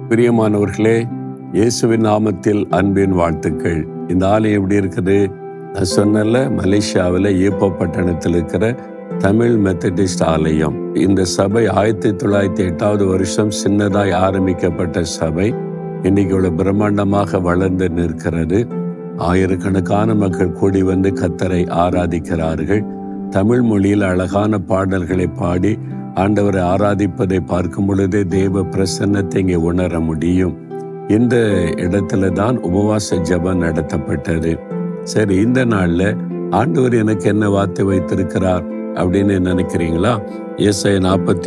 பிரியமானவர்களே, இயேசுவின் நாமத்தில் அன்பின் வாழ்த்துக்கள். இந்த ஆலயம் எப்படி இருக்குது? நான் சொன்னல, மலேசியாவில் ஈப்போ பட்டணத்தில் இருக்கிற தமிழ் மெத்தடிஸ்ட் ஆலயம். இந்த சபை 1908 வருஷம் சின்னதாய் ஆரம்பிக்கப்பட்ட சபை. இன்னைக்கு இவ்வளவு பிரம்மாண்டமாக வளர்ந்து நிற்கிறது. ஆயிரக்கணக்கான மக்கள் கூடி வந்து கர்த்தரை ஆராதிக்கிறார்கள். தமிழ் மொழியில் அழகான பாடல்களை பாடி ஆண்டவரை ஆராதிப்பதை பார்க்கும் பொழுதே தேவ பிரசன்னத்தை இங்கே உணர முடியும். இந்த இடத்துல தான் உபவாச ஜெபம் நடத்தப்பட்டது. சரி, இந்த நாள்ல ஆண்டவர் எனக்கு என்ன வார்த்தை வைத்திருக்கிறார் அப்படின்னு நினைக்கிறீங்களா? ஏசாயா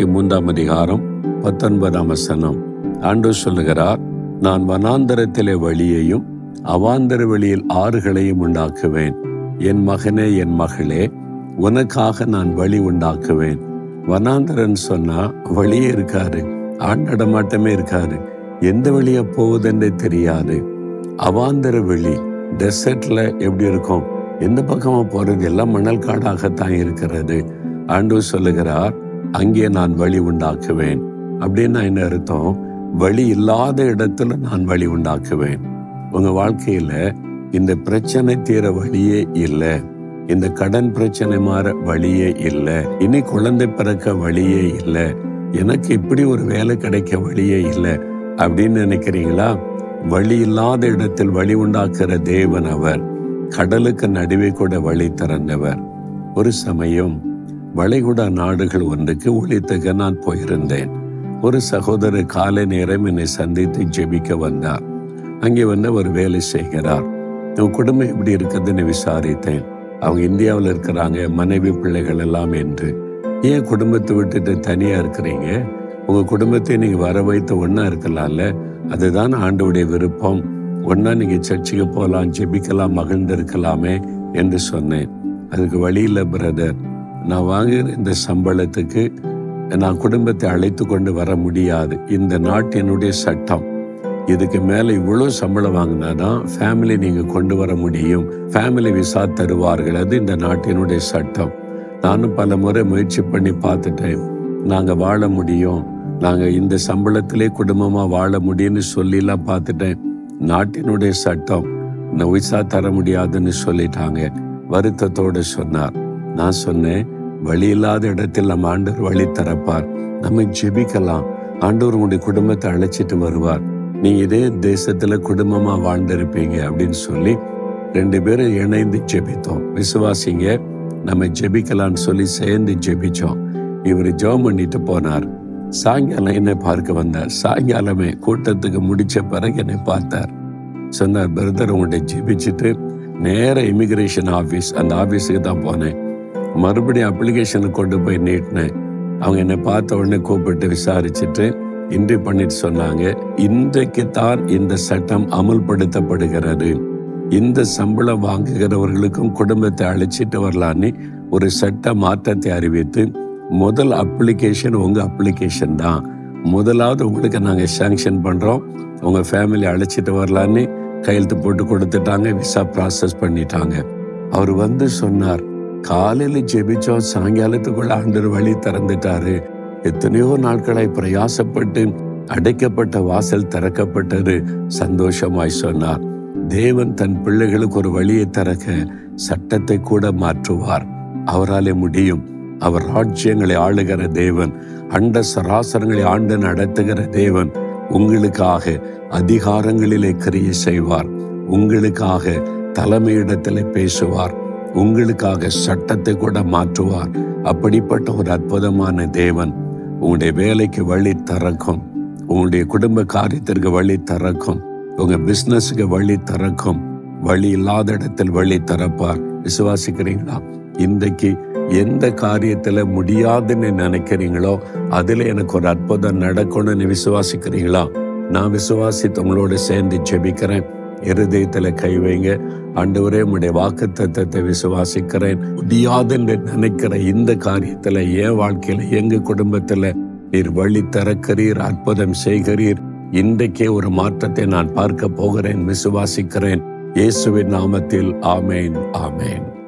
43:19 ஆண்டவர் சொல்லுகிறார், நான் வனாந்தரத்திலே வழியையும் அவாந்தர வெளியில் ஆறுகளையும் உண்டாக்குவேன். என் மகனே, என் மகளே, உனக்காக நான் வழி உண்டாக்குவேன். வனாந்தரன் சொன்னா வழியே இருக்காரு, ஆண்டடமாட்டமே இருக்காரு, எந்த வழியா போகுதுன்றே தெரியாது. அவாந்தர வெளி, டெசர்ட்ல எப்படி இருக்கும், எந்த பக்கமா போறது, எல்லாம் மணல் காடாகத்தான் இருக்கிறது. ஆண்டவர் சொல்லுகிறார், அங்கே நான் வழி உண்டாக்குவேன். அப்படின்னா என்ன அர்த்தம்? வழி இல்லாத இடத்துல நான் வழி உண்டாக்குவேன். உங்க வாழ்க்கையில இந்த பிரச்சனை தீர வழியே இல்லை, இந்த கடன் பிரச்சனை மாற வழியே இல்லை, இனி குழந்தை பிறக்க வழியே இல்லை, எனக்கு இப்படி ஒரு வேலை கிடைக்க வழியே இல்லை அப்படின்னு நினைக்கிறீங்களா? வழி இல்லாத இடத்தில் வழி உண்டாக்குற தேவன் அவர். கடலுக்கு நடுவே கூட வழி திறந்தவர். ஒரு சமயம் வளைகுடா நாடுகள் ஒன்றுக்கு ஊழியத்துக்கு நான் போயிருந்தேன். ஒரு சகோதரர் காலை நேரம் என்னை சந்தித்து ஜெபிக்க வந்தார். அங்கே வந்து அவர் வேலை செய்கிறார். உன் குடும்பம் எப்படி இருக்குதுன்னு விசாரித்தேன். அவங்க இந்தியாவில் இருக்கிறாங்க, மனைவி பிள்ளைகள் எல்லாம் என்று. ஏன் குடும்பத்தை விட்டுட்டு தனியா இருக்கிறீங்க? உங்க குடும்பத்தை நீங்க வர வைத்து ஒன்னா இருக்கலாம்ல, அதுதான் ஆண்டவருடைய விருப்பம். ஒன்னா நீங்க சர்ச்சுக்கு போகலாம், ஜெபிக்கலாம், மகிழ்ந்து இருக்கலாமே என்று சொன்னேன். அதுக்கு வழி இல்லை பிரதர், நான் வாங்குகிற இந்த சம்பளத்துக்கு நான் குடும்பத்தை அழைத்து கொண்டு வர முடியாது. இந்த நாட்டினுடைய சட்டம், இதுக்கு மேல இவ்வளவு சம்பளம் வாங்கினாதான் ஃபேமிலி நீங்க கொண்டு வர முடியும், ஃபேமிலி விசா தருவார்கள், அது இந்த நாட்டினுடைய சட்டம். நானும் பல முறை முயற்சி பண்ணி பார்த்துட்டேன். நாங்க வாழ முடியும், நாங்க இந்த சம்பளத்திலே குடும்பமா வாழ முடியும்னு சொல்லிலாம் பார்த்துட்டேன். நாட்டினுடைய சட்டம் விசா தர முடியாதுன்னு சொல்லிட்டாங்க. வருத்தத்தோடு சொன்னார். நான் சொன்னேன், வழி இல்லாத இடத்தில் நம்ம ஆண்டவர் வழி தரப்பார், நம்ம ஜெபிக்கலாம், ஆண்டவர் உங்களுடைய குடும்பத்தை அழைச்சிட்டு வருவார், நீங்க இதே தேசத்துல குடும்பமா வாழ்ந்திருப்பீங்க அப்படின்னு சொல்லி 2 பேரும் இணைந்து ஜெபித்தோம். விசுவாசிங்க, நம்ம ஜெபிக்கலான்னு சொல்லி சேர்ந்து ஜெபிச்சோம். இவர் ஜெபம் பண்ணிட்டு போனார். சாயங்காலம் என்னை பார்க்க வந்தார். சாயங்காலமே கூட்டத்துக்கு முடிச்ச பிறகு என்னை பார்த்தார். சொன்னார், பிரதர், உங்கள்கிட்ட ஜெபிச்சுட்டு நேர இமிகிரேஷன் ஆஃபீஸ், அந்த ஆஃபீஸுக்கு தான் போனேன். மறுபடியும் அப்ளிகேஷனை கொண்டு போய் நீட்டினேன். அவங்க என்னை பார்த்த உடனே கூப்பிட்டு விசாரிச்சுட்டு இன்ட்ரி பண்ணிட்டு சொன்னாங்க, இன்றைக்கு தான் இந்த சட்டம் அமுல்படுத்தப்படுகிறது. இந்த சம்பளம் வாங்குகிறவர்களுக்கும் குடும்பத்தை அழைச்சிட்டு வரலான்னு ஒரு சட்ட மாற்றத்தை அறிவித்து, முதல் அப்ளிகேஷன் உங்க அப்ளிகேஷன் தான், முதலாவது உங்களுக்கு நாங்க சாங்ஷன் பண்றோம், உங்க ஃபேமிலி அழைச்சிட்டு வரலான்னு கையெழுத்து போட்டு கொடுத்துட்டாங்க. விசா ப்ராசஸ் பண்ணிட்டாங்க. அவர் வந்து சொன்னார், காலையில ஜெபிச்சோம், சாயங்காலத்துக்குள்ள ஆண்டவர் வழி திறந்துட்டாரு, எத்தனையோ நாட்களாய் பிரயாசப்பட்டு அடைக்கப்பட்ட வாசல் திறக்கப்பட்டது, சந்தோஷமாய் சொன்னார். தேவன் தன் பிள்ளைகளுக்கு ஒரு வழியை திறக்க சட்டத்தை கூட மாற்றுவார். அவராலே முடியும். அவர் ராஜ்யங்களை ஆளுகிற தேவன், அண்ட சராசரங்களை ஆண்டு நடத்துகிற தேவன். உங்களுக்காக அதிகாரங்களிலே கிரியை செய்வார், உங்களுக்காக தலைமையிடத்திலே பேசுவார், உங்களுக்காக சட்டத்தை கூட மாற்றுவார். அப்படிப்பட்ட ஒரு அற்புதமான தேவன் உங்களுடைய வேலைக்கு வழி திறக்கும், உங்களுடைய குடும்ப காரியத்திற்கு வழி திறக்கும், உங்க பிசினஸுக்கு வழி திறக்கும், வழி இல்லாத இடத்தில் வழி திறப்பார். விசுவாசிக்கிறீங்களா? இன்றைக்கு எந்த காரியத்துல முடியாதுன்னு நினைக்கிறீங்களோ அதுல எனக்கு ஒரு அற்புதம் நடக்கணும்னு விசுவாசிக்கிறீங்களா? நான் விசுவாசித்து உங்களோட சேர்ந்து ஜெபிக்கிறேன். இருதயத்துல கை வைங்க. ஆண்டவரே, உம்முடைய வாக்குத்தத்தத்தை விசுவாசிக்கிறேன். முடியாதுன்னு நினைக்கிற இந்த காரியத்துல, என் வாழ்க்கையில, எங்க குடும்பத்துல நீர் வழி திறக்கிறீர், அற்புதம் செய்கிறீர். இன்றைக்கே ஒரு மாற்றத்தை நான் பார்க்க போகிறேன், விசுவாசிக்கிறேன். இயேசுவின் நாமத்தில் ஆமேன், ஆமேன்.